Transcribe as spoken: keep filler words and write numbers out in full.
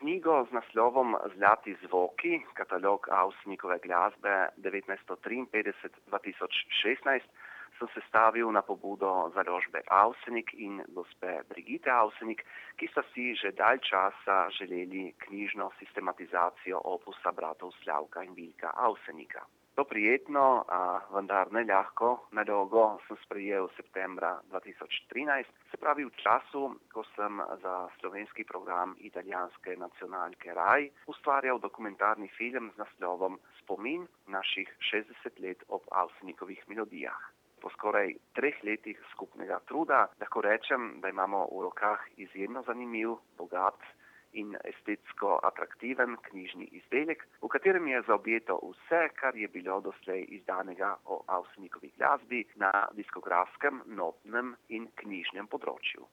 knjigo z naslovom Zlati zvoki, katalog Avsenikove glasbe devetnajststo triinpetdeset do dva tisoč šestnajst, sem sestavil na pobudo založbe Avsenik in gospe Brigite Avsenik, ki sta si že dalj časa želeli knjižno sistematizacijo opusa bratov Slavka in Vilka Avsenika. To prijetno, a vendar ne lahko nalogo sem sprejel septembra dva tisoč trinajst, se pravi v času, ko sem za slovenski program italijanske nacionalke Rai ustvarjal dokumentarni film z naslovom Spomin naših šestdeset let ob Avsenikovih melodijah. Po skoraj treh letih skupnega truda lahko rečem, da imamo v rokah izjemno zanimiv, bogat in estetsko atraktiven knjižni izdelek, v katerem je zaobjeto vse, kar je bilo doslej izdanega o Avsenikovi glasbi na diskografskem, notnem in knjižnem področju.